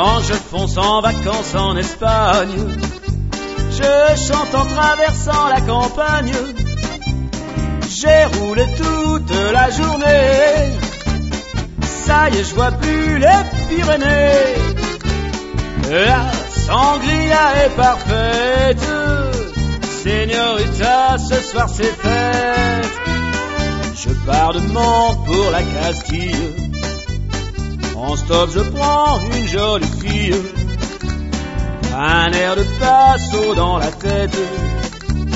Quand je fonce en vacances en Espagne, je chante en traversant la campagne. J'ai roulé toute la journée, ça y est, je vois plus les Pyrénées. La sangria est parfaite, señorita, ce soir c'est fête. Je pars de Mantes pour la Castille, en stop je prends une jolie fille, un air de Paso dans la tête.